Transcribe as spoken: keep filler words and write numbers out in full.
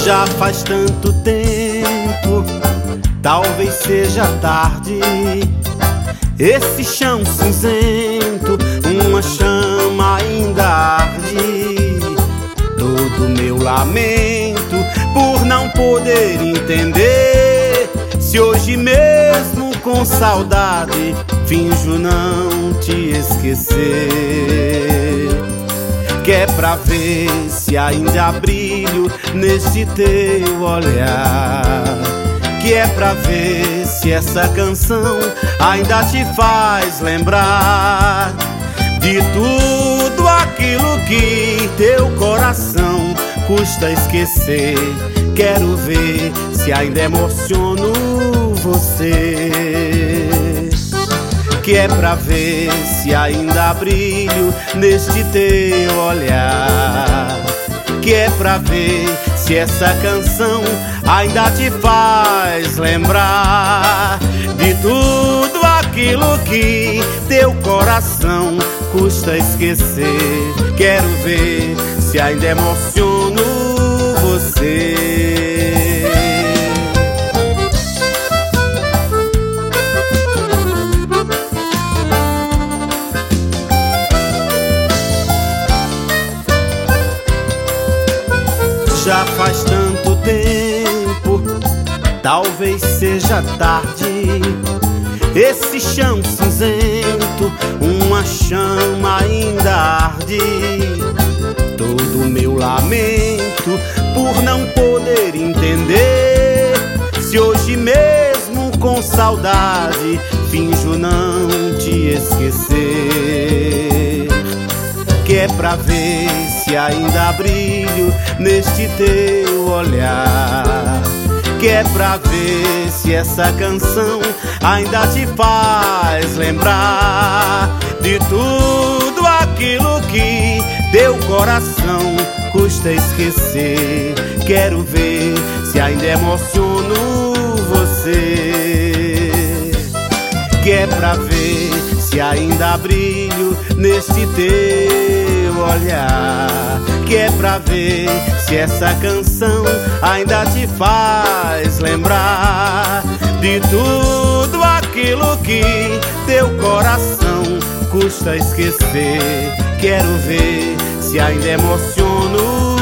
Já faz tanto tempo, talvez seja tarde. Esse chão cinzento, uma chama ainda arde. Todo meu lamento por não poder entender. Se hoje mesmo com saudade finjo não te esquecer. Que é pra ver se ainda há brilho neste teu olhar. Que é pra ver se essa canção ainda te faz lembrar de tudo aquilo que teu coração custa esquecer. Quero ver se ainda emociono você. Que é pra ver se ainda há brilho neste teu olhar. Que é pra ver se essa canção ainda te faz lembrar de tudo aquilo que teu coração custa esquecer. Quero ver se ainda emociono você. Já faz tanto tempo, talvez seja tarde. Esse chão cinzento, uma chama ainda arde. Todo meu lamento por não poder entender. Se hoje mesmo com saudade finjo não te esquecer. Que é pra ver se ainda há brilho neste teu olhar. Que é pra ver se essa canção ainda te faz lembrar de tudo aquilo que teu coração custa esquecer. Quero ver se ainda emociono você. Que é pra ver se ainda há brilho neste teu olhar. Que é pra ver se essa canção ainda te faz lembrar de tudo aquilo que teu coração custa esquecer. Quero ver se ainda emociono